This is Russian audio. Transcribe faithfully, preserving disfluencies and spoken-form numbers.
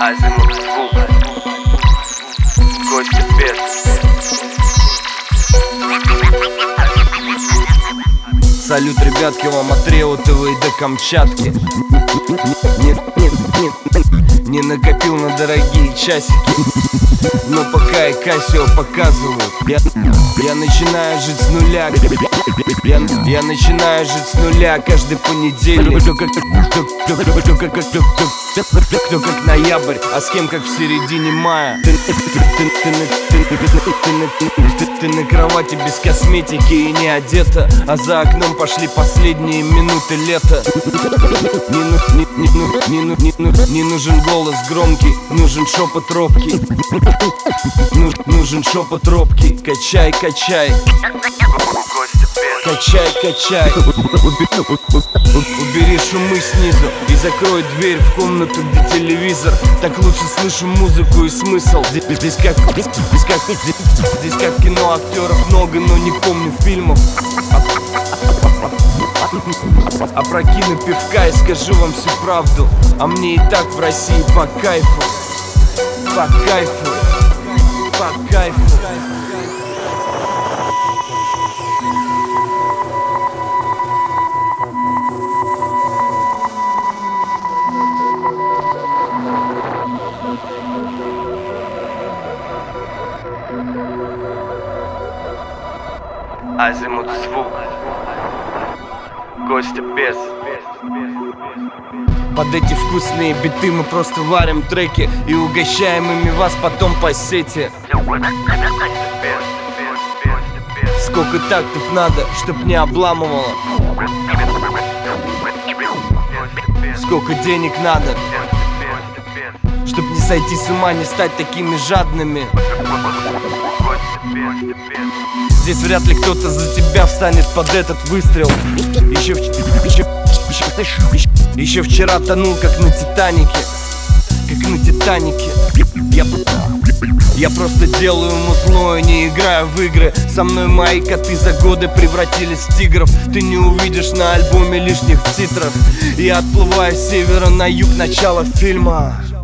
Азимут звук. Костя Бес. Салют, ребятки, вам от Реутова и до Камчатки. Не, не, не, не накопил на дорогие часики, но пока и Кассио показывают, я, я начинаю жить с нуля. Я, я начинаю жить с нуля каждый понедельник. Кто как, кто, кто, кто, кто, кто, кто, кто, кто как ноябрь, а с кем как в середине мая. Ты, ты, ты, ты, ты, ты, ты, ты, ты на кровати без косметики и не одета, а за окном пошли последние минуты лета. Не, ну, не, не, ну, не, ну, не, ну, не нужен голос громкий, нужен шепот робкий. Ну, нужен шепот робкий. Качай, качай. Качай, качай. Убери шумы снизу и закрой дверь в комнату, где телевизор. Так лучше слышу музыку и смысл. Здесь, здесь как, здесь, как, здесь, здесь как в кино актеров много, но не помню фильмов. Опрокину пивка и скажу вам всю правду, а мне и так в России по кайфу. По кайфу. По кайфу. Азимут звук. Костя Бес. Под эти вкусные биты мы просто варим треки и угощаем ими вас потом по сети. Сколько тактов надо, чтоб не обламывало? Сколько денег надо, чтоб не сойти с ума, не стать такими жадными? Здесь вряд ли кто-то за тебя встанет под этот выстрел. Еще, еще, еще, еще, еще вчера тонул, как на Титанике. Как на Титанике. Я, я просто делаю музло и не играю в игры. Со мной мои коты за годы превратились в тигров. Ты не увидишь на альбоме лишних титров. Я отплываю с севера на юг, начало фильма.